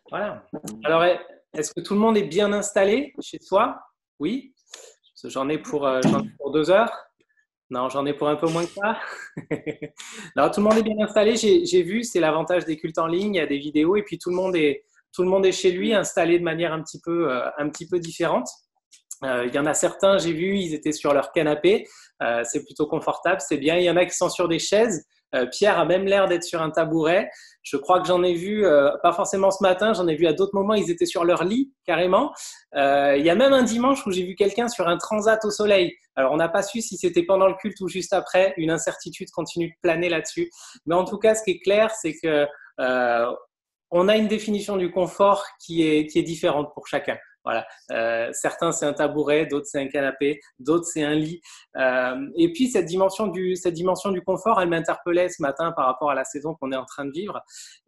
Voilà. Alors, est-ce que tout le monde est bien installé chez soi? Oui. J'en ai pour 2 heures. Non, j'en ai pour un peu moins que ça. Non, tout le monde est bien installé. J'ai vu, c'est l'avantage des cultes en ligne. Il y a des vidéos et puis tout le monde est chez lui, installé de manière un petit peu différente. Il y en a certains, j'ai vu, ils étaient sur leur canapé. C'est plutôt confortable, c'est bien. Il y en a qui sont sur des chaises. Pierre a même l'air d'être sur un tabouret. Je crois que j'en ai vu, pas forcément ce matin, j'en ai vu à d'autres moments, ils étaient sur leur lit carrément. Il y a même un dimanche où j'ai vu quelqu'un sur un transat au soleil. Alors on n'a pas su si c'était pendant le culte ou juste après. Une incertitude continue de planer là-dessus. Mais en tout cas, ce qui est clair, c'est que on a une définition du confort qui est différente pour chacun. Voilà. Certains, c'est un tabouret, d'autres, c'est un canapé, d'autres, c'est un lit. Et puis, cette dimension du confort, elle m'interpellait ce matin par rapport à la saison qu'on est en train de vivre.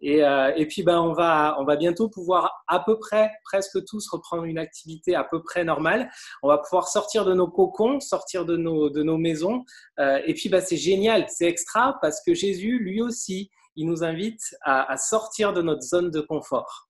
Et puis, on va bientôt pouvoir à peu près, presque tous, reprendre une activité à peu près normale. On va pouvoir sortir de nos cocons, sortir de nos maisons. Et puis, c'est génial, c'est extra parce que Jésus, lui aussi, il nous invite à sortir de notre zone de confort.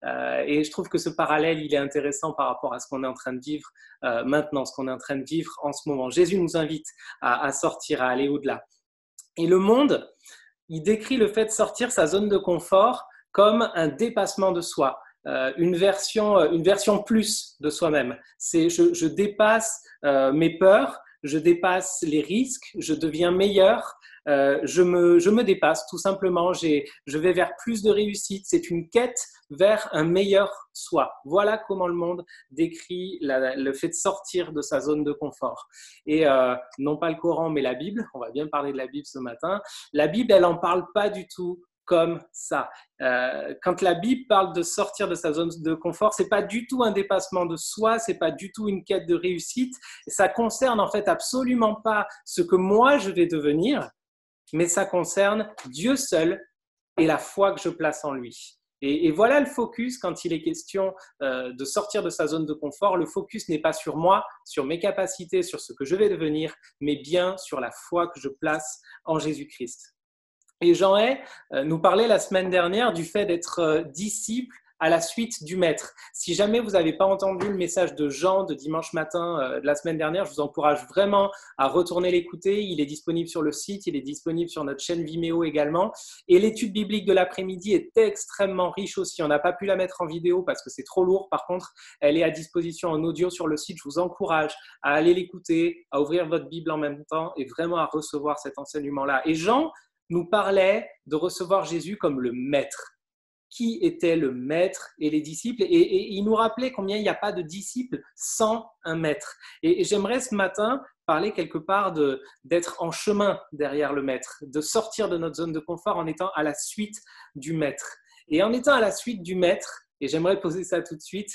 Et je trouve que ce parallèle, il est intéressant par rapport à ce qu'on est en train de vivre maintenant, ce qu'on est en train de vivre en ce moment. Jésus nous invite à sortir, à aller au-delà. Et le monde, il décrit le fait de sortir sa zone de confort comme un dépassement de soi. Une version plus de soi-même. Je dépasse mes peurs, je dépasse les risques, je deviens meilleur, je me dépasse tout simplement, je vais vers plus de réussite, c'est une quête vers un meilleur soi. Voilà comment le monde décrit le fait de sortir de sa zone de confort. Et non pas le Coran, mais la Bible, on va bien parler de la Bible ce matin, la Bible, elle n'en parle pas du tout comme ça. Quand la Bible parle de sortir de sa zone de confort, c'est pas du tout un dépassement de soi, c'est pas du tout une quête de réussite. Ça concerne en fait absolument pas ce que moi je vais devenir, mais ça concerne Dieu seul et la foi que je place en lui. Et voilà le focus quand il est question de sortir de sa zone de confort. Le focus n'est pas sur moi, sur mes capacités, sur ce que je vais devenir, mais bien sur la foi que je place en Jésus-Christ. Et Jean-Hay nous parlait la semaine dernière du fait d'être disciple à la suite du maître. Si jamais vous n'avez pas entendu le message de Jean de dimanche matin de la semaine dernière, je vous encourage vraiment à retourner l'écouter. Il est disponible sur le site, il est disponible sur notre chaîne Vimeo également. Et l'étude biblique de l'après-midi est extrêmement riche aussi. On n'a pas pu la mettre en vidéo parce que c'est trop lourd. Par contre, elle est à disposition en audio sur le site. Je vous encourage à aller l'écouter, à ouvrir votre Bible en même temps et vraiment à recevoir cet enseignement-là. Et Jean nous parlait de recevoir Jésus comme le maître. Qui était le maître et les disciples, et il nous rappelait combien il n'y a pas de disciples sans un maître. Et j'aimerais ce matin parler quelque part d'être en chemin derrière le maître, de sortir de notre zone de confort en étant à la suite du maître. Et en étant à la suite du maître, et j'aimerais poser ça tout de suite,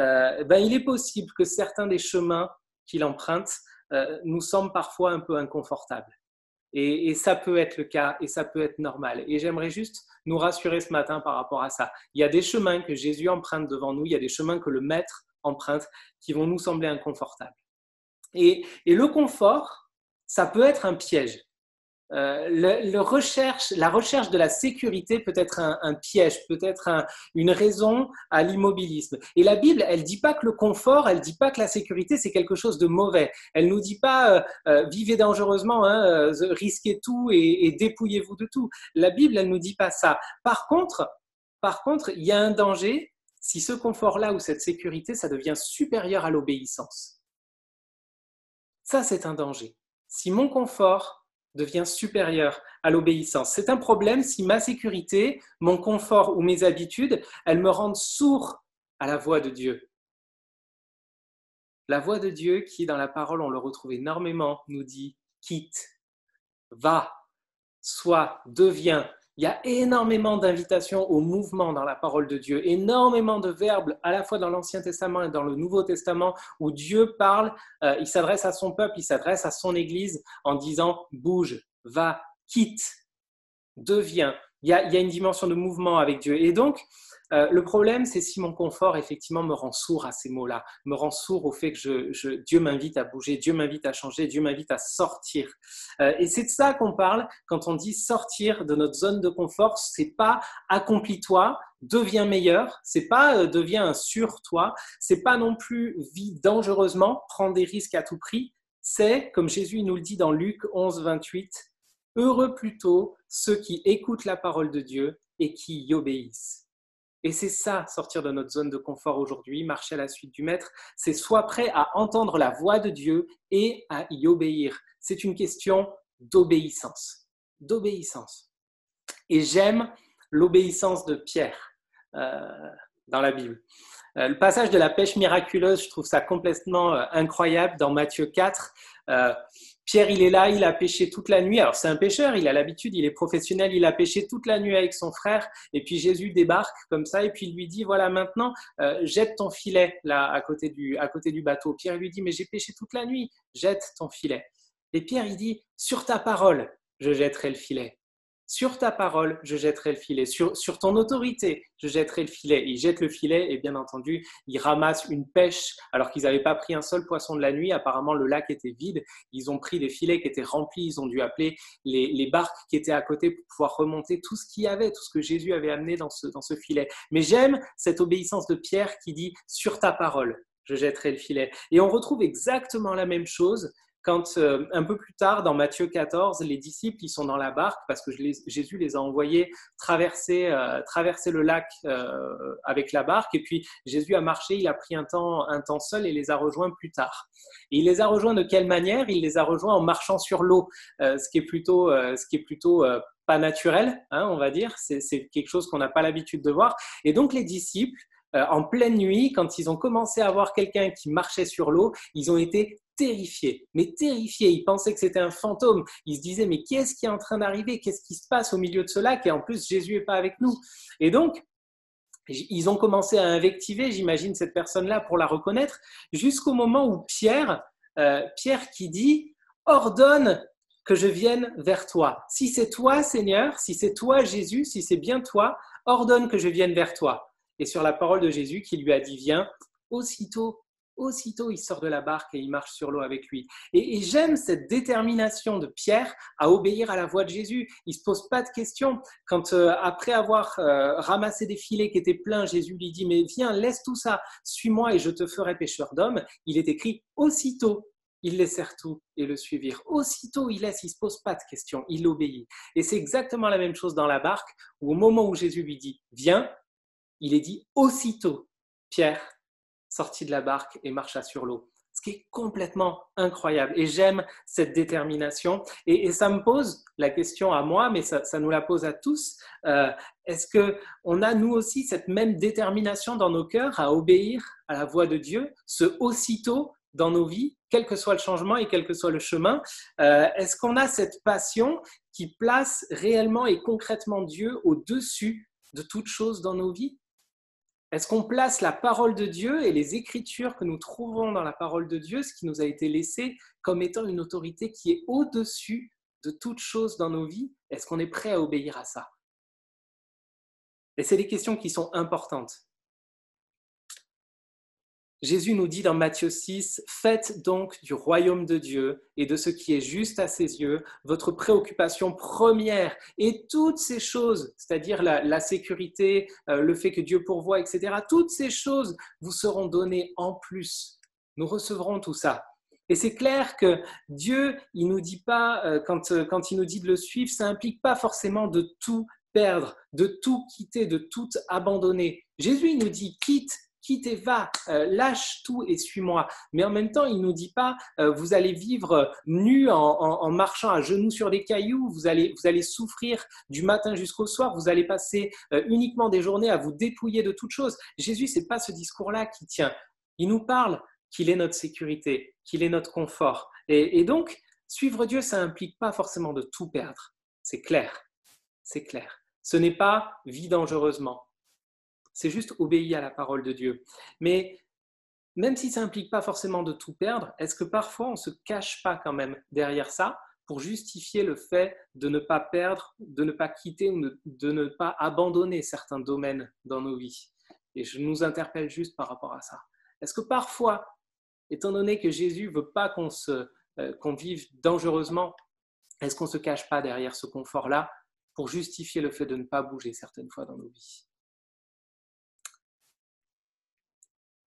il est possible que certains des chemins qu'il emprunte nous semblent parfois un peu inconfortables. Et ça peut être le cas et ça peut être normal. Et j'aimerais juste nous rassurer ce matin par rapport à ça. Il y a des chemins que Jésus emprunte devant nous, il y a des chemins que le Maître emprunte qui vont nous sembler inconfortables. Et le confort, ça peut être un piège. La recherche de la sécurité peut être un piège, peut être une raison à l'immobilisme. Et la Bible, elle dit pas que le confort, elle dit pas que la sécurité, c'est quelque chose de mauvais. Elle nous dit pas vivez dangereusement, risquez tout et dépouillez-vous de tout. La Bible, elle nous dit pas ça. Par contre, il y a un danger si ce confort-là ou cette sécurité, ça devient supérieur à l'obéissance. Ça, c'est un danger. Si mon confort devient supérieur à l'obéissance. C'est un problème si ma sécurité, mon confort ou mes habitudes, elles me rendent sourd à la voix de Dieu. La voix de Dieu qui, dans la parole, on le retrouve énormément, nous dit « quitte, va, sois, deviens ». Il y a énormément d'invitations au mouvement dans la parole de Dieu, énormément de verbes à la fois dans l'Ancien Testament et dans le Nouveau Testament où Dieu parle, il s'adresse à son peuple, il s'adresse à son Église en disant « bouge, va, quitte, deviens ». Il y a une dimension de mouvement avec Dieu. Et donc, le problème, c'est si mon confort, effectivement, me rend sourd à ces mots-là, me rend sourd au fait que Dieu m'invite à bouger, Dieu m'invite à changer, Dieu m'invite à sortir. Et c'est de ça qu'on parle quand on dit sortir de notre zone de confort. C'est pas accomplis-toi, deviens meilleur, c'est pas deviens un sur-toi, c'est pas non plus vis dangereusement, prends des risques à tout prix, c'est, comme Jésus nous le dit dans Luc 11, 28, heureux plutôt ceux qui écoutent la parole de Dieu et qui y obéissent. Et c'est ça, sortir de notre zone de confort aujourd'hui, marcher à la suite du Maître, c'est soit prêt à entendre la voix de Dieu et à y obéir. C'est une question d'obéissance. D'obéissance. Et j'aime l'obéissance de Pierre dans la Bible. Le passage de la pêche miraculeuse, je trouve ça complètement incroyable dans Matthieu 4. Pierre, il est là, il a pêché toute la nuit. Alors, c'est un pêcheur, il a l'habitude, il est professionnel, il a pêché toute la nuit avec son frère. Et puis, Jésus débarque comme ça et puis il lui dit, voilà, maintenant, jette ton filet là, à côté du bateau. Pierre lui dit, mais j'ai pêché toute la nuit, jette ton filet. Et Pierre, il dit, sur ta parole, je jetterai le filet. Sur ta parole, je jetterai le filet. Sur ton autorité, je jetterai le filet. Il jette le filet et bien entendu, il ramasse une pêche alors qu'ils n'avaient pas pris un seul poisson de la nuit. Apparemment, le lac était vide. Ils ont pris des filets qui étaient remplis. Ils ont dû appeler les barques qui étaient à côté pour pouvoir remonter tout ce qu'il y avait, tout ce que Jésus avait amené dans ce filet. Mais j'aime cette obéissance de Pierre qui dit « sur ta parole, je jetterai le filet ». Et on retrouve exactement la même chose quand un peu plus tard, dans Matthieu 14, les disciples ils sont dans la barque parce que Jésus les a envoyés traverser le lac avec la barque. Et puis Jésus a marché, il a pris un temps seul et les a rejoints plus tard. Et il les a rejoints de quelle manière? Il les a rejoints en marchant sur l'eau, ce qui est plutôt pas naturel, hein, on va dire. C'est quelque chose qu'on n'a pas l'habitude de voir. Et donc les disciples, en pleine nuit, quand ils ont commencé à voir quelqu'un qui marchait sur l'eau, ils ont été terrifiés, mais terrifiés. Ils pensaient que c'était un fantôme. Ils se disaient, mais qu'est-ce qui est en train d'arriver? Qu'est-ce qui se passe au milieu de ce lac? Et en plus, Jésus n'est pas avec nous. Et donc, ils ont commencé à invectiver, j'imagine, cette personne-là pour la reconnaître, jusqu'au moment où Pierre qui dit, ordonne que je vienne vers toi. Si c'est toi, Seigneur, si c'est toi, Jésus, si c'est bien toi, ordonne que je vienne vers toi. Et sur la parole de Jésus qui lui a dit, viens, aussitôt, il sort de la barque et il marche sur l'eau avec lui. Et j'aime cette détermination de Pierre à obéir à la voix de Jésus. Il ne se pose pas de questions. Quand après avoir ramassé des filets qui étaient pleins, Jésus lui dit, mais viens, laisse tout ça, suis-moi et je te ferai pêcheur d'hommes. Il est écrit, aussitôt, ils laissèrent tout et le suivirent. Aussitôt, il ne se pose pas de questions, il obéit. Et c'est exactement la même chose dans la barque, où au moment où Jésus lui dit, viens, il est dit aussitôt, Pierre sortit de la barque et marcha sur l'eau. Ce qui est complètement incroyable. Et j'aime cette détermination. Et ça me pose la question à moi, mais ça nous la pose à tous. Est-ce qu'on a nous aussi cette même détermination dans nos cœurs à obéir à la voix de Dieu, ce aussitôt dans nos vies, quel que soit le changement et quel que soit le chemin? Est-ce qu'on a cette passion qui place réellement et concrètement Dieu au-dessus de toute chose dans nos vies? Est-ce qu'on place la parole de Dieu et les écritures que nous trouvons dans la parole de Dieu, ce qui nous a été laissé, comme étant une autorité qui est au-dessus de toute chose dans nos vies? Est-ce qu'on est prêt à obéir à ça? Et c'est des questions qui sont importantes. Jésus nous dit dans Matthieu 6, « Faites donc du royaume de Dieu et de ce qui est juste à ses yeux votre préoccupation première. Et toutes ces choses, c'est-à-dire la sécurité, le fait que Dieu pourvoit, etc., toutes ces choses vous seront données en plus. Nous recevrons tout ça. » Et c'est clair que Dieu, il nous dit pas, quand il nous dit de le suivre, ça implique pas forcément de tout perdre, de tout quitter, de tout abandonner. Jésus, il nous dit, quitte et va, lâche tout et suis-moi. Mais en même temps, il ne nous dit pas, vous allez vivre nu en marchant à genoux sur des cailloux, vous allez souffrir du matin jusqu'au soir, vous allez passer uniquement des journées à vous dépouiller de toute chose. Jésus, ce n'est pas ce discours-là qui tient. Il nous parle qu'il est notre sécurité, qu'il est notre confort. Et donc, suivre Dieu, ça n'implique pas forcément de tout perdre. C'est clair, c'est clair. Ce n'est pas vie dangereusement. C'est juste obéir à la parole de Dieu. Mais même si ça n'implique pas forcément de tout perdre, est-ce que parfois on ne se cache pas quand même derrière ça pour justifier le fait de ne pas perdre, de ne pas quitter ou de ne pas abandonner certains domaines dans nos vies? Et je nous interpelle juste par rapport à ça. Est-ce que parfois, étant donné que Jésus ne veut pas qu'on vive dangereusement, est-ce qu'on ne se cache pas derrière ce confort-là pour justifier le fait de ne pas bouger certaines fois dans nos vies?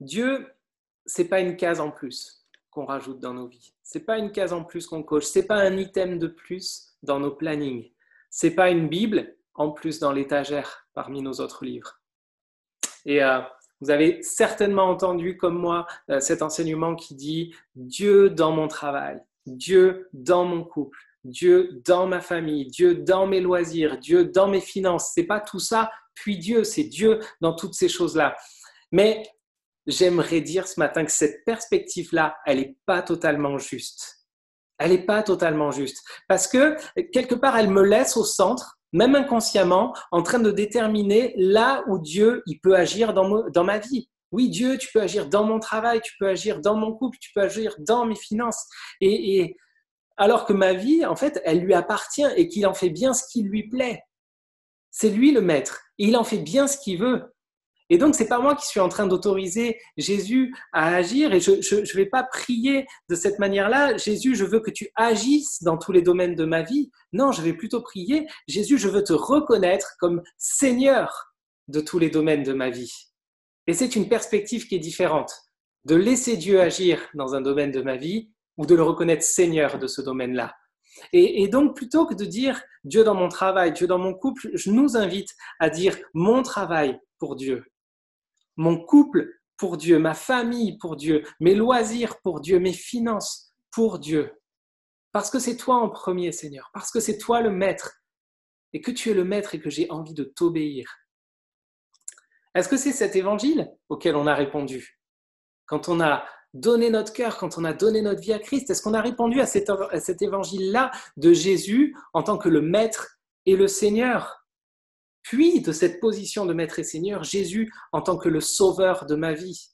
Dieu, c'est pas une case en plus qu'on rajoute dans nos vies. C'est pas une case en plus qu'on coche. C'est pas un item de plus dans nos plannings. C'est pas une Bible en plus dans l'étagère parmi nos autres livres. Et vous avez certainement entendu comme moi cet enseignement qui dit Dieu dans mon travail, Dieu dans mon couple, Dieu dans ma famille, Dieu dans mes loisirs, Dieu dans mes finances. C'est pas tout ça, puis Dieu, c'est Dieu dans toutes ces choses-là. Mais j'aimerais dire ce matin que cette perspective-là, elle n'est pas totalement juste. Elle n'est pas totalement juste. Parce que, quelque part, elle me laisse au centre, même inconsciemment, en train de déterminer là où Dieu il peut agir dans ma vie. Oui, Dieu, tu peux agir dans mon travail, tu peux agir dans mon couple, tu peux agir dans mes finances. Et alors que ma vie, en fait, elle lui appartient et qu'il en fait bien ce qui lui plaît. C'est lui le maître. Et il en fait bien ce qu'il veut. Et donc, ce n'est pas moi qui suis en train d'autoriser Jésus à agir et je ne vais pas prier de cette manière-là. Jésus, je veux que tu agisses dans tous les domaines de ma vie. Non, je vais plutôt prier. Jésus, je veux te reconnaître comme Seigneur de tous les domaines de ma vie. Et c'est une perspective qui est différente. De laisser Dieu agir dans un domaine de ma vie ou de le reconnaître Seigneur de ce domaine-là. Et donc, plutôt que de dire Dieu dans mon travail, Dieu dans mon couple, je nous invite à dire mon travail pour Dieu. Mon couple pour Dieu, ma famille pour Dieu, mes loisirs pour Dieu, mes finances pour Dieu. Parce que c'est toi en premier, Seigneur, parce que c'est toi le maître, et que tu es le maître et que j'ai envie de t'obéir. Est-ce que c'est cet évangile auquel on a répondu? Quand on a donné notre cœur, quand on a donné notre vie à Christ, est-ce qu'on a répondu à cet évangile-là de Jésus en tant que le maître et le Seigneur? Puis de cette position de maître et Seigneur, Jésus en tant que le sauveur de ma vie.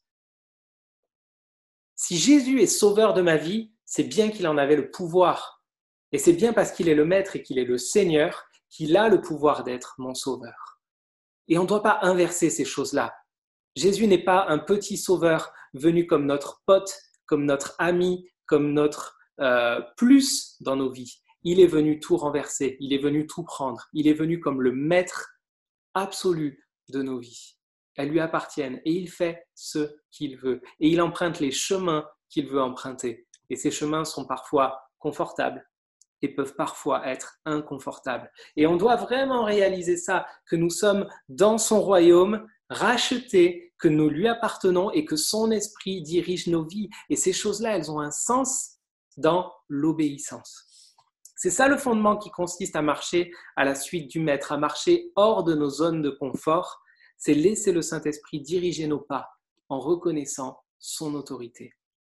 Si Jésus est sauveur de ma vie, c'est bien qu'il en avait le pouvoir. Et c'est bien parce qu'il est le maître et qu'il est le Seigneur qu'il a le pouvoir d'être mon sauveur. Et on ne doit pas inverser ces choses-là. Jésus n'est pas un petit sauveur venu comme notre pote, comme notre ami, comme notre plus dans nos vies. Il est venu tout renverser, il est venu tout prendre. Il est venu comme le maître absolue de nos vies. Elles lui appartiennent et il fait ce qu'il veut. Et il emprunte les chemins qu'il veut emprunter. Et ces chemins sont parfois confortables et peuvent parfois être inconfortables. Et on doit vraiment réaliser ça, que nous sommes dans son royaume, rachetés, que nous lui appartenons et que son esprit dirige nos vies. Et ces choses-là, elles ont un sens dans l'obéissance. C'est ça le fondement qui consiste à marcher à la suite du Maître, à marcher hors de nos zones de confort. C'est laisser le Saint-Esprit diriger nos pas en reconnaissant son autorité.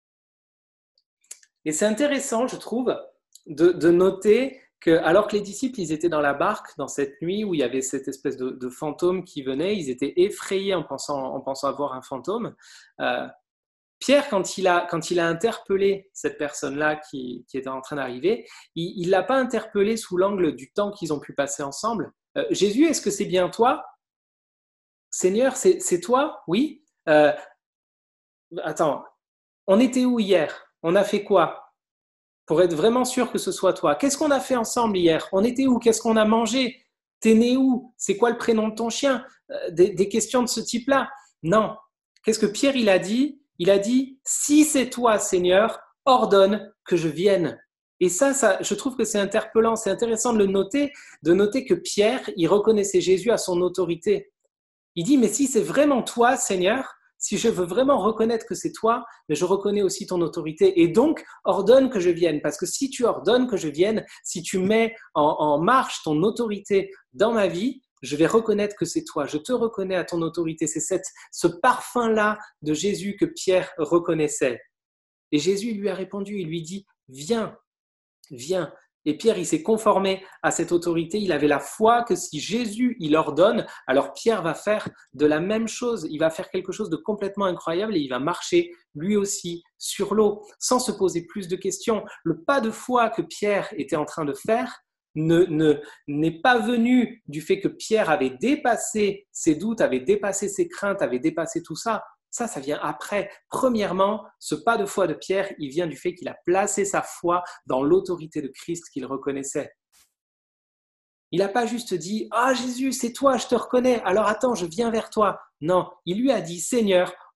Et c'est intéressant, je trouve, de noter que, alors que les disciples ils étaient dans la barque dans cette nuit où il y avait cette espèce de fantôme qui venait, ils étaient effrayés en pensant avoir un fantôme. Pierre, quand il a interpellé cette personne-là qui était en train d'arriver, il ne l'a pas interpellé sous l'angle du temps qu'ils ont pu passer ensemble. Jésus, est-ce que c'est bien toi? Seigneur, c'est toi? Oui. Attends, on était où hier? On a fait quoi? Pour être vraiment sûr que ce soit toi. Qu'est-ce qu'on a fait ensemble hier? On était où? Qu'est-ce qu'on a mangé? T'es né où? C'est quoi le prénom de ton chien? Des questions de ce type-là. Non. Qu'est-ce que Pierre il a dit? Il a dit, si c'est toi, Seigneur, ordonne que je vienne. Et ça, je trouve que c'est interpellant, c'est intéressant de noter que Pierre, il reconnaissait Jésus à son autorité. Il dit, mais si c'est vraiment toi, Seigneur, si je veux vraiment reconnaître que c'est toi, mais je reconnais aussi ton autorité. Et donc, ordonne que je vienne. Parce que si tu ordonnes que je vienne, si tu mets en marche ton autorité dans ma vie, je vais reconnaître que c'est toi. Je te reconnais à ton autorité. C'est ce parfum-là de Jésus que Pierre reconnaissait. Et Jésus lui a répondu, il lui dit, viens, viens. Et Pierre, il s'est conformé à cette autorité. Il avait la foi que si Jésus, il ordonne, alors Pierre va faire de la même chose. Il va faire quelque chose de complètement incroyable et il va marcher lui aussi sur l'eau sans se poser plus de questions. Le pas de foi que Pierre était en train de faire n'est pas venu du fait que Pierre avait dépassé ses doutes, avait dépassé ses craintes, avait dépassé tout ça. Ça vient après. Premièrement, ce pas de foi de Pierre, il vient du fait qu'il a placé sa foi dans l'autorité de Christ qu'il reconnaissait. Il n'a pas juste dit « Ah Jésus, c'est toi, je te reconnais, alors attends, je viens vers toi ». Non, il lui a dit « Seigneur,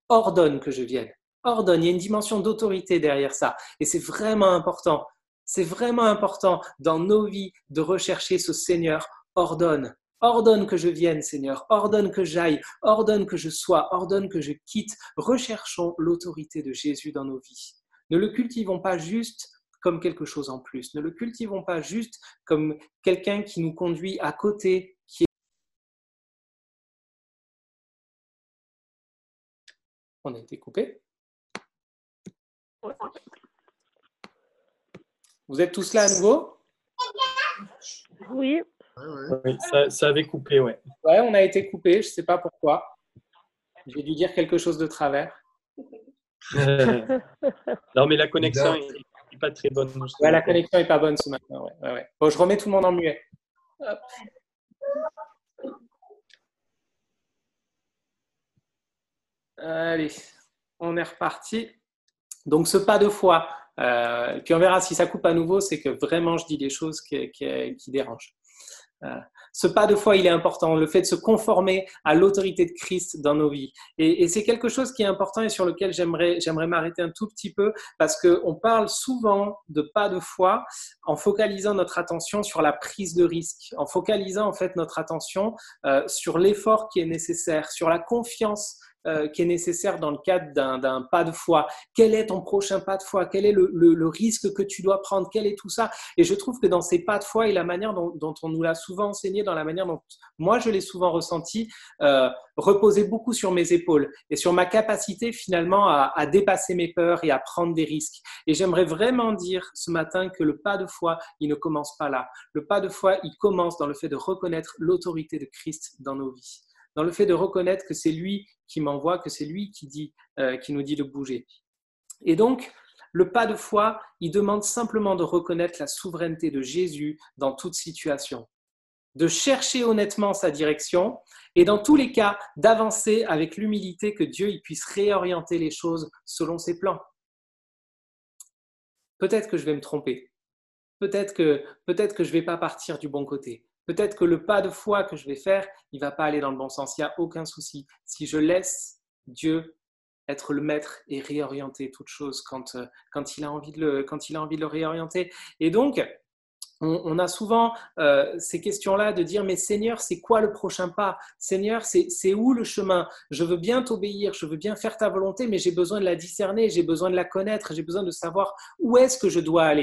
ordonne que je vienne. Ordonne, il y a une dimension d'autorité derrière ça. Et c'est vraiment important. C'est vraiment important dans nos vies de rechercher ce Seigneur, ordonne. Ordonne que je vienne, Seigneur. Ordonne que j'aille. Ordonne que je sois. Ordonne que je quitte. Recherchons l'autorité de Jésus dans nos vies. Ne le cultivons pas juste comme quelque chose en plus. Ne le cultivons pas juste comme quelqu'un qui nous conduit à côté, qui est... On a été coupé. Vous êtes tous là à nouveau? Oui. Oui, ça avait coupé, ouais. Ouais, on a été coupé, je ne sais pas pourquoi. J'ai dû dire quelque chose de travers. Non, mais la connexion n'est pas très bonne. Ouais, la connexion n'est pas bonne ce matin. Ouais. Bon, je remets tout le monde en muet. Hop. Allez, on est reparti. Donc, ce pas de foi, puis on verra si ça coupe à nouveau, c'est que vraiment je dis des choses qui dérangent. Ce pas de foi, il est important, le fait de se conformer à l'autorité de Christ dans nos vies. Et c'est quelque chose qui est important et sur lequel j'aimerais m'arrêter un tout petit peu parce qu'on parle souvent de pas de foi en focalisant notre attention sur la prise de risque, en focalisant en fait notre attention sur l'effort qui est nécessaire, sur la confiance qui est nécessaire dans le cadre d'un pas de foi. Quel est ton prochain pas de foi? Quel est le risque que tu dois prendre? Quel est tout ça? Et je trouve que dans ces pas de foi et la manière dont on nous l'a souvent enseigné, dans la manière dont moi je l'ai souvent ressenti, reposer beaucoup sur mes épaules et sur ma capacité finalement à dépasser mes peurs et à prendre des risques. Et j'aimerais vraiment dire ce matin que le pas de foi, il ne commence pas là. Le pas de foi, il commence dans le fait de reconnaître l'autorité de Christ dans nos vies, dans le fait de reconnaître que c'est lui qui m'envoie, que c'est lui qui nous dit de bouger. Et donc, le pas de foi, il demande simplement de reconnaître la souveraineté de Jésus dans toute situation, de chercher honnêtement sa direction et dans tous les cas, d'avancer avec l'humilité que Dieu il puisse réorienter les choses selon ses plans. Peut-être que je vais me tromper, peut-être que je ne vais pas partir du bon côté. Peut-être que le pas de foi que je vais faire, il ne va pas aller dans le bon sens. Il n'y a aucun souci. Si je laisse Dieu être le maître et réorienter toute chose quand il a envie de le réorienter. Et donc, on a souvent ces questions-là de dire « Mais Seigneur, c'est quoi le prochain pas? Seigneur, c'est où le chemin? Je veux bien t'obéir, je veux bien faire ta volonté, mais j'ai besoin de la discerner, j'ai besoin de la connaître, j'ai besoin de savoir où est-ce que je dois aller. »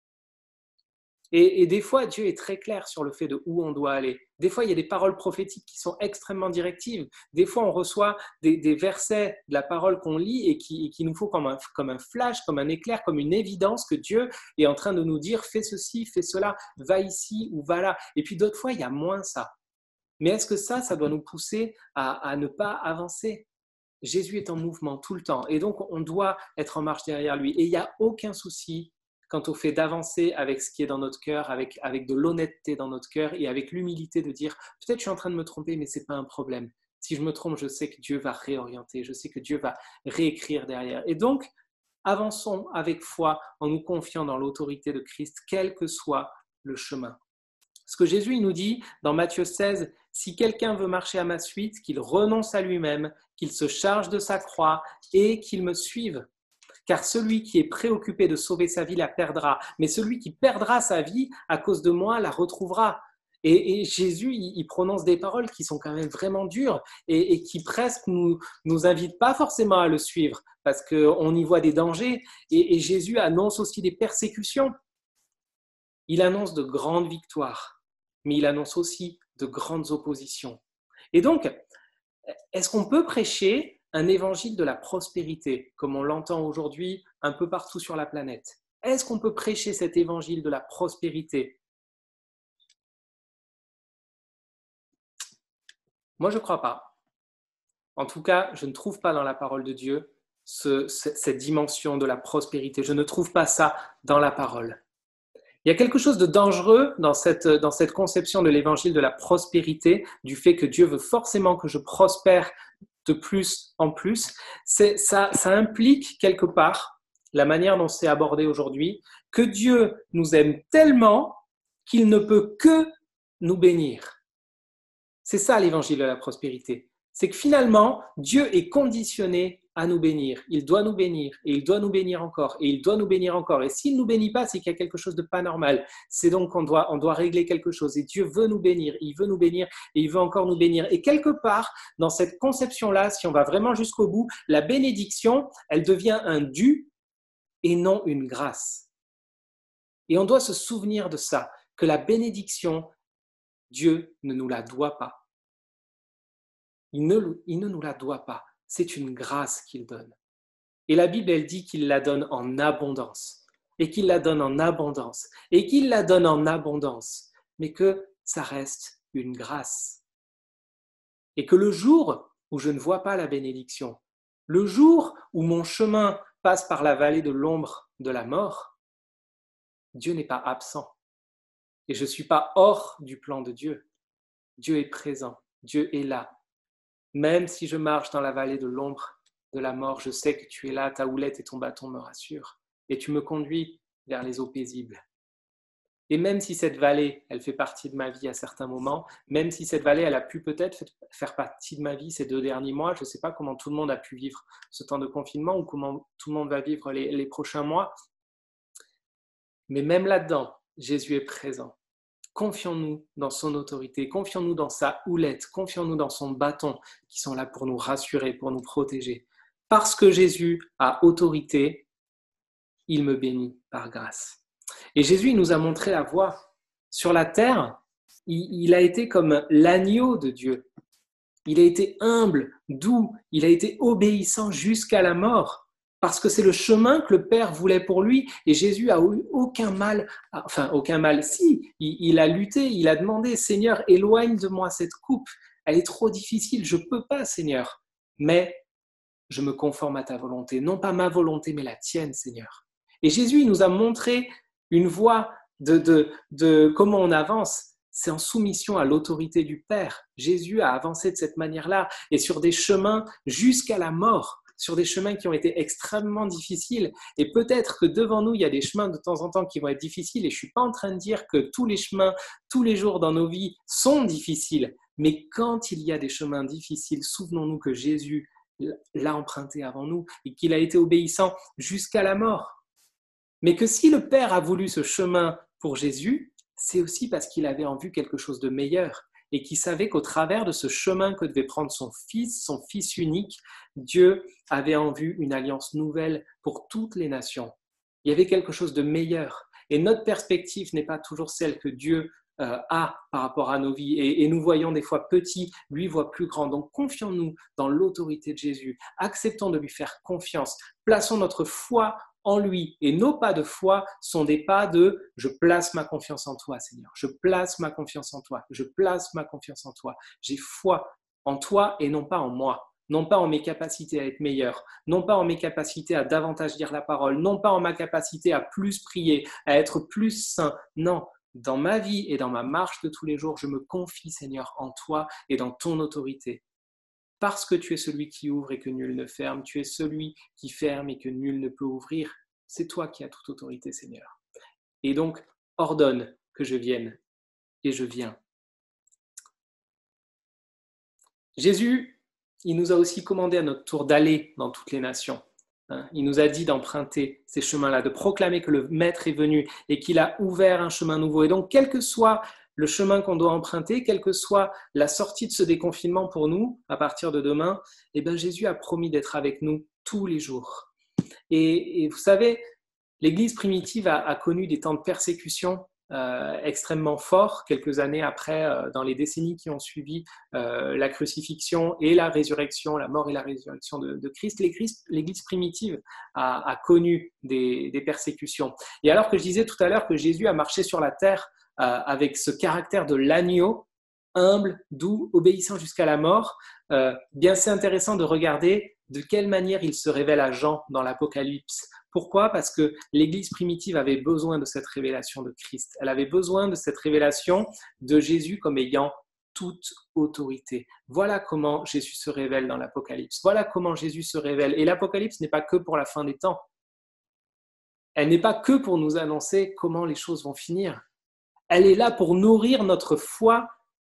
Et des fois, Dieu est très clair sur le fait de où on doit aller. Des fois, il y a des paroles prophétiques qui sont extrêmement directives. Des fois, on reçoit des versets de la parole qu'on lit et qui nous faut comme un flash, comme un éclair, comme une évidence que Dieu est en train de nous dire « fais ceci, fais cela, va ici ou va là ». Et puis d'autres fois, il y a moins ça. Mais est-ce que ça doit nous pousser à ne pas avancer? Jésus est en mouvement tout le temps et donc on doit être en marche derrière lui. Et il n'y a aucun souci quant au fait d'avancer avec ce qui est dans notre cœur, avec de l'honnêteté dans notre cœur et avec l'humilité de dire peut-être je suis en train de me tromper, mais ce n'est pas un problème. Si je me trompe, je sais que Dieu va réorienter, je sais que Dieu va réécrire derrière. Et donc, avançons avec foi en nous confiant dans l'autorité de Christ, quel que soit le chemin. Ce que Jésus il nous dit dans Matthieu 16, si quelqu'un veut marcher à ma suite, qu'il renonce à lui-même, qu'il se charge de sa croix et qu'il me suive. Car celui qui est préoccupé de sauver sa vie la perdra, mais celui qui perdra sa vie à cause de moi la retrouvera. Et Jésus, il prononce des paroles qui sont quand même vraiment dures et qui presque nous invitent pas forcément à le suivre parce qu'on y voit des dangers. Et Jésus annonce aussi des persécutions. Il annonce de grandes victoires, mais il annonce aussi de grandes oppositions. Et donc, est-ce qu'on peut prêcher un évangile de la prospérité, comme on l'entend aujourd'hui un peu partout sur la planète? Est-ce qu'on peut prêcher cet évangile de la prospérité? Moi, je ne crois pas. En tout cas, je ne trouve pas dans la parole de Dieu cette dimension de la prospérité. Je ne trouve pas ça dans la parole. Il y a quelque chose de dangereux dans cette conception de l'évangile de la prospérité, du fait que Dieu veut forcément que je prospère de plus en plus. Ça implique quelque part, la manière dont c'est abordé aujourd'hui, que Dieu nous aime tellement qu'il ne peut que nous bénir. C'est ça l'évangile de la prospérité. c'est que finalement, Dieu est conditionné à nous bénir. Il doit nous bénir, et il doit nous bénir encore, et il doit nous bénir encore. Et s'il ne nous bénit pas, c'est qu'il y a quelque chose de pas normal. C'est donc qu'on doit régler quelque chose. Et Dieu veut nous bénir, il veut nous bénir, et il veut encore nous bénir. Et quelque part, dans cette conception-là, si on va vraiment jusqu'au bout, la bénédiction, elle devient un dû et non une grâce. Et on doit se souvenir de ça, que la bénédiction, Dieu ne nous la doit pas. Il ne nous la doit pas. C'est une grâce qu'il donne. Et la Bible, elle dit qu'il la donne en abondance. Et qu'il la donne en abondance. Et qu'il la donne en abondance. Mais que ça reste une grâce. Et que le jour où je ne vois pas la bénédiction, le jour où mon chemin passe par la vallée de l'ombre de la mort, Dieu n'est pas absent. Et je ne suis pas hors du plan de Dieu. Dieu est présent. Dieu est là. Même si je marche dans la vallée de l'ombre de la mort, je sais que tu es là, ta houlette et ton bâton me rassurent. Et tu me conduis vers les eaux paisibles. Et même si cette vallée, elle fait partie de ma vie à certains moments, même si cette vallée, elle a pu peut-être faire partie de ma vie ces 2 derniers mois, je ne sais pas comment tout le monde a pu vivre ce temps de confinement ou comment tout le monde va vivre les prochains mois. Mais même là-dedans, Jésus est présent. Confions-nous dans son autorité, confions-nous dans sa houlette, confions-nous dans son bâton qui sont là pour nous rassurer, pour nous protéger. Parce que Jésus a autorité, il me bénit par grâce. Et Jésus il nous a montré la voie. Sur la terre, il a été comme l'agneau de Dieu. Il a été humble, doux, il a été obéissant jusqu'à la mort. Parce que c'est le chemin que le Père voulait pour lui. Et Jésus a eu aucun mal, si, il a lutté, il a demandé, Seigneur, éloigne de moi cette coupe. Elle est trop difficile, je ne peux pas, Seigneur. Mais je me conforme à ta volonté. Non pas ma volonté, mais la tienne, Seigneur. Et Jésus il nous a montré une voie de comment on avance. C'est en soumission à l'autorité du Père. Jésus a avancé de cette manière-là et sur des chemins jusqu'à la mort. Sur des chemins qui ont été extrêmement difficiles. Et peut-être que devant nous, il y a des chemins de temps en temps qui vont être difficiles. Et je ne suis pas en train de dire que tous les chemins, tous les jours dans nos vies sont difficiles. Mais quand il y a des chemins difficiles, souvenons-nous que Jésus l'a emprunté avant nous et qu'il a été obéissant jusqu'à la mort. Mais que si le Père a voulu ce chemin pour Jésus, c'est aussi parce qu'il avait en vue quelque chose de meilleur. Et qui savait qu'au travers de ce chemin que devait prendre son fils unique, Dieu avait en vue une alliance nouvelle pour toutes les nations. Il y avait quelque chose de meilleur. Et notre perspective n'est pas toujours celle que Dieu a par rapport à nos vies. Et nous voyons des fois petit, lui voit plus grand. Donc confions-nous dans l'autorité de Jésus. Acceptons de lui faire confiance. Plaçons notre foi en lui. Et nos pas de foi sont des pas de « je place ma confiance en toi, Seigneur. Je place ma confiance en toi. Je place ma confiance en toi. J'ai foi en toi et non pas en moi. Non pas en mes capacités à être meilleur. Non pas en mes capacités à davantage dire la parole. Non pas en ma capacité à plus prier, à être plus saint. Non, dans ma vie et dans ma marche de tous les jours, je me confie, Seigneur, en toi et dans ton autorité. Parce que tu es celui qui ouvre et que nul ne ferme, tu es celui qui ferme et que nul ne peut ouvrir. C'est toi qui as toute autorité, Seigneur. Et donc, ordonne que je vienne, et je viens. Jésus, il nous a aussi commandé à notre tour d'aller dans toutes les nations. Il nous a dit d'emprunter ces chemins-là, de proclamer que le Maître est venu et qu'il a ouvert un chemin nouveau. Et donc, quel que soit le chemin qu'on doit emprunter, quelle que soit la sortie de ce déconfinement pour nous, à partir de demain, eh bien, Jésus a promis d'être avec nous tous les jours. Et vous savez, l'Église primitive a connu des temps de persécution extrêmement forts, quelques années après, dans les décennies qui ont suivi la crucifixion et la résurrection, la mort et la résurrection de Christ. L'Église primitive a connu des persécutions. Et alors que je disais tout à l'heure que Jésus a marché sur la terre avec ce caractère de l'agneau, humble, doux, obéissant jusqu'à la mort, bien c'est intéressant de regarder de quelle manière il se révèle à Jean dans l'Apocalypse. Pourquoi ? Parce que l'Église primitive avait besoin de cette révélation de Christ. Elle avait besoin de cette révélation de Jésus comme ayant toute autorité. Voilà comment Jésus se révèle dans l'Apocalypse. Voilà comment Jésus se révèle. Et l'Apocalypse n'est pas que pour la fin des temps. Elle n'est pas que pour nous annoncer comment les choses vont finir. Elle est là pour nourrir notre foi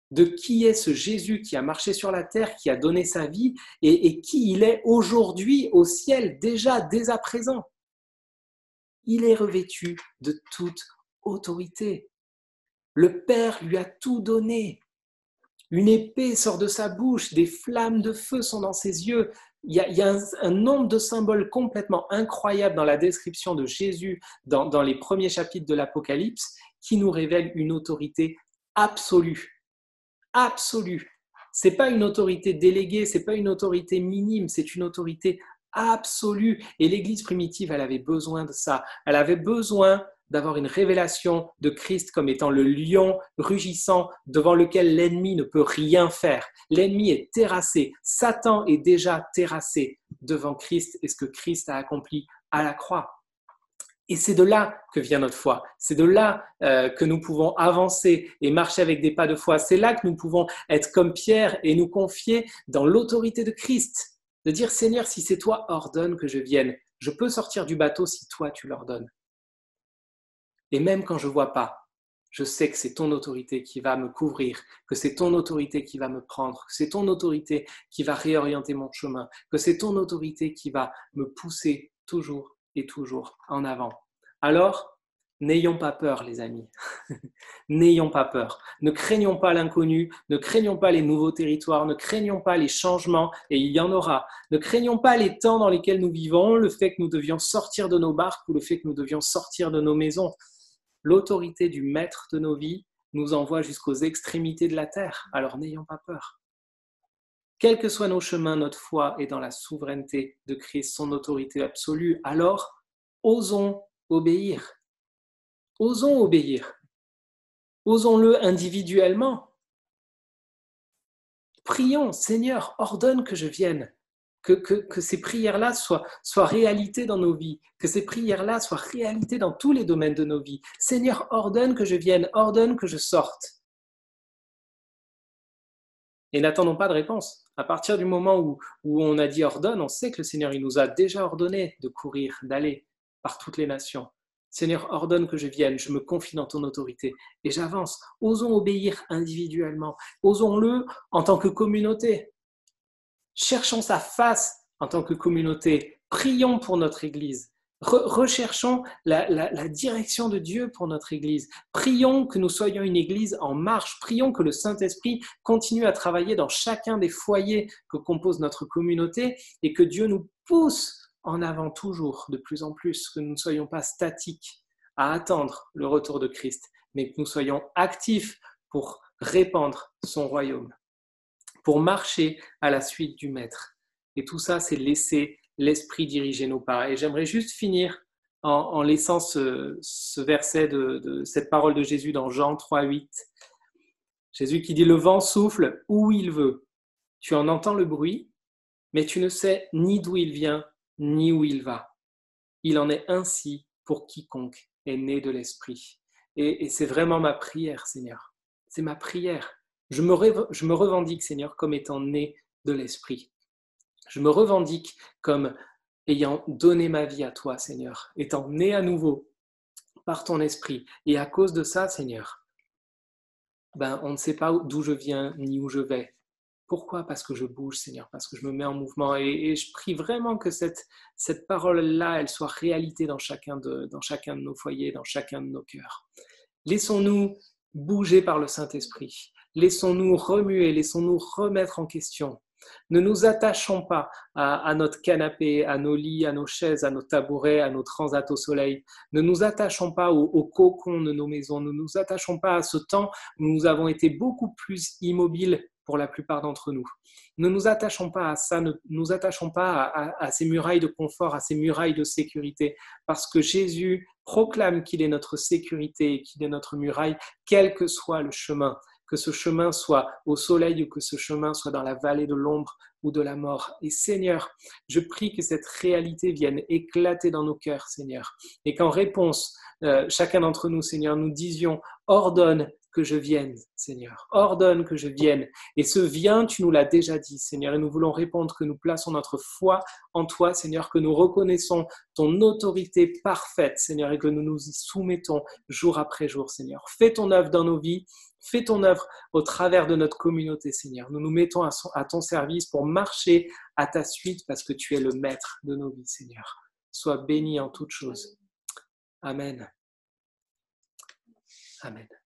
de qui est ce Jésus qui a marché sur la terre, qui a donné sa vie et qui il est aujourd'hui au ciel, déjà, dès à présent. Il est revêtu de toute autorité. Le Père lui a tout donné. Une épée sort de sa bouche, des flammes de feu sont dans ses yeux. Il y a un nombre de symboles complètement incroyables dans la description de Jésus dans les premiers chapitres de l'Apocalypse qui nous révèlent une autorité absolue. Absolue. Ce n'est pas une autorité déléguée, ce n'est pas une autorité minime, c'est une autorité absolue. Et l'Église primitive, elle avait besoin de ça. Elle avait besoin d'avoir une révélation de Christ comme étant le lion rugissant devant lequel l'ennemi ne peut rien faire. L'ennemi est terrassé. Satan est déjà terrassé devant Christ et ce que Christ a accompli à la croix. Et c'est de là que vient notre foi. C'est de là que nous pouvons avancer et marcher avec des pas de foi. C'est là que nous pouvons être comme Pierre et nous confier dans l'autorité de Christ. De dire, Seigneur, si c'est toi, ordonne que je vienne. Je peux sortir du bateau si toi, tu l'ordonnes. Et même quand je ne vois pas, je sais que c'est ton autorité qui va me couvrir, que c'est ton autorité qui va me prendre, que c'est ton autorité qui va réorienter mon chemin, que c'est ton autorité qui va me pousser toujours et toujours en avant. Alors, n'ayons pas peur, les amis. N'ayons pas peur. Ne craignons pas l'inconnu, ne craignons pas les nouveaux territoires, ne craignons pas les changements, et il y en aura. Ne craignons pas les temps dans lesquels nous vivons, le fait que nous devions sortir de nos barques ou le fait que nous devions sortir de nos maisons. L'autorité du maître de nos vies nous envoie jusqu'aux extrémités de la terre, alors n'ayons pas peur. Quels que soient nos chemins, notre foi est dans la souveraineté de Christ, son autorité absolue. Alors, osons obéir. Osons obéir. Osons-le individuellement. Prions, Seigneur, ordonne que je vienne. Que ces prières-là soient réalité dans nos vies, que ces prières-là soient réalité dans tous les domaines de nos vies. Seigneur, ordonne que je vienne, ordonne que je sorte. Et n'attendons pas de réponse. À partir du moment où on a dit ordonne, on sait que le Seigneur il nous a déjà ordonné de courir, d'aller par toutes les nations. Seigneur, ordonne que je vienne, je me confie dans ton autorité et j'avance. Osons obéir individuellement, osons-le en tant que communauté. Cherchons sa face en tant que communauté. Prions pour notre Église. Recherchons la direction de Dieu pour notre Église. Prions que nous soyons une Église en marche. Prions que le Saint-Esprit continue à travailler dans chacun des foyers que compose notre communauté et que Dieu nous pousse en avant toujours, de plus en plus, que nous ne soyons pas statiques à attendre le retour de Christ, mais que nous soyons actifs pour répandre son royaume, pour marcher à la suite du Maître. Et tout ça, c'est laisser l'Esprit diriger nos pas. Et j'aimerais juste finir en laissant ce verset de cette parole de Jésus dans Jean 3,8. Jésus qui dit « Le vent souffle où il veut. Tu en entends le bruit, mais tu ne sais ni d'où il vient, ni où il va. Il en est ainsi pour quiconque est né de l'Esprit. » Et c'est vraiment ma prière, Seigneur. C'est ma prière. Je me revendique, Seigneur, comme étant né de l'Esprit. Je me revendique comme ayant donné ma vie à toi, Seigneur, étant né à nouveau par ton Esprit. Et à cause de ça, Seigneur, on ne sait pas d'où je viens ni où je vais. Pourquoi ? Parce que je bouge, Seigneur, parce que je me mets en mouvement. Et je prie vraiment que cette parole-là, elle soit réalité dans chacun de nos foyers, dans chacun de nos cœurs. Laissons-nous bouger par le Saint-Esprit. Laissons-nous remuer, laissons-nous remettre en question. Ne nous attachons pas à notre canapé, à nos lits, à nos chaises, à nos tabourets, à nos transats au soleil. Ne nous attachons pas au cocon de nos maisons. Ne nous attachons pas à ce temps où nous avons été beaucoup plus immobiles pour la plupart d'entre nous. Ne nous attachons pas à ça, ne nous attachons pas à ces murailles de confort, à ces murailles de sécurité, parce que Jésus proclame qu'il est notre sécurité et qu'il est notre muraille, quel que soit le chemin. Que ce chemin soit au soleil ou que ce chemin soit dans la vallée de l'ombre ou de la mort. Et Seigneur, je prie que cette réalité vienne éclater dans nos cœurs, Seigneur. Et qu'en réponse, chacun d'entre nous, Seigneur, nous disions « Ordonne que je vienne, Seigneur. Ordonne que je vienne. » Et ce « viens », tu nous l'as déjà dit, Seigneur. Et nous voulons répondre que nous plaçons notre foi en toi, Seigneur, que nous reconnaissons ton autorité parfaite, Seigneur, et que nous nous y soumettons jour après jour, Seigneur. Fais ton œuvre dans nos vies. Fais ton œuvre au travers de notre communauté, Seigneur. Nous nous mettons à ton service pour marcher à ta suite parce que tu es le maître de nos vies, Seigneur. Sois béni en toutes choses. Amen. Amen.